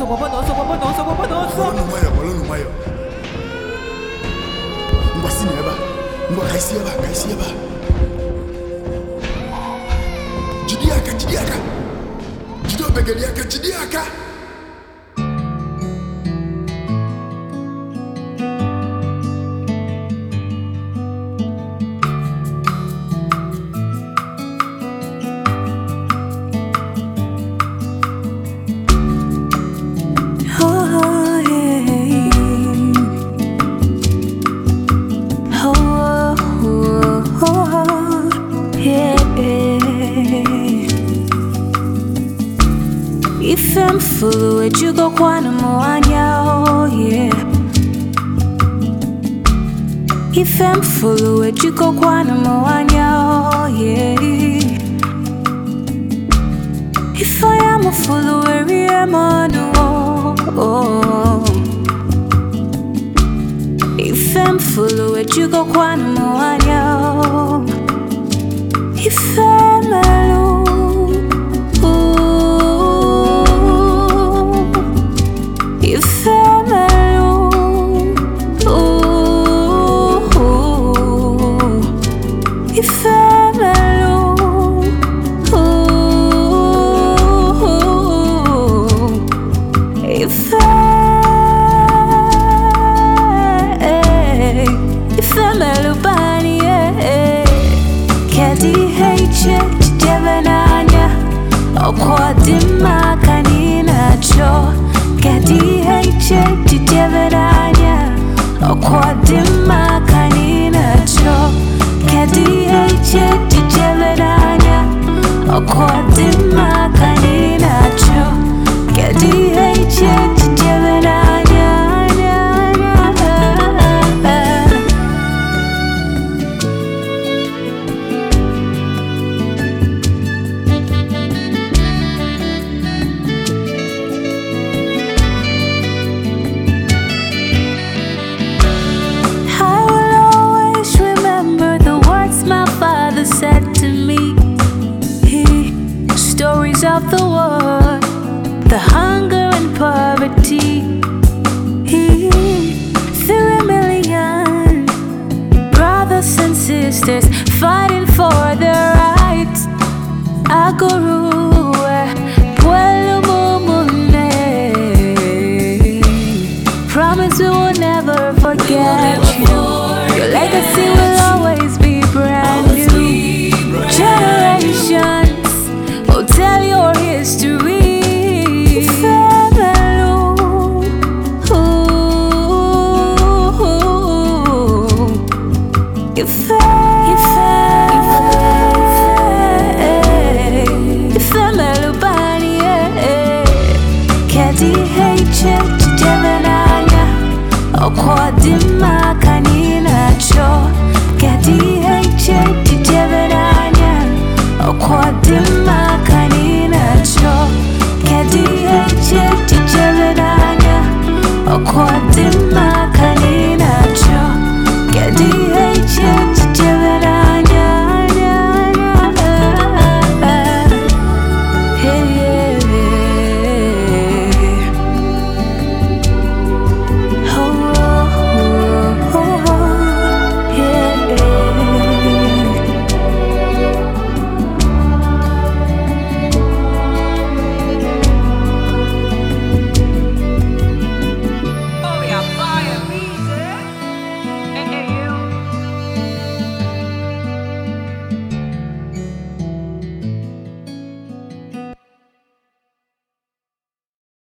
If I'm fluid, you go quantum oh yeah. If I'm fluid, you go quantum oh yeah. If I am a fluid, I'm on oh. If I'm fluid, you go quantum oh yeah. If I'm alone. If I'm alone, if I'm alone, if I'm alone, Kedi heche chidevenanya, okwadima kanina cho. Kedi heche chidevenanya, okwadima kanina cho. Kedi heche chidevenanya, okwadima kanina cho. Kedi heche chidevenanya. Said to me, stories of the war, the hunger and poverty. 3 million brothers and sisters fighting for their rights. I go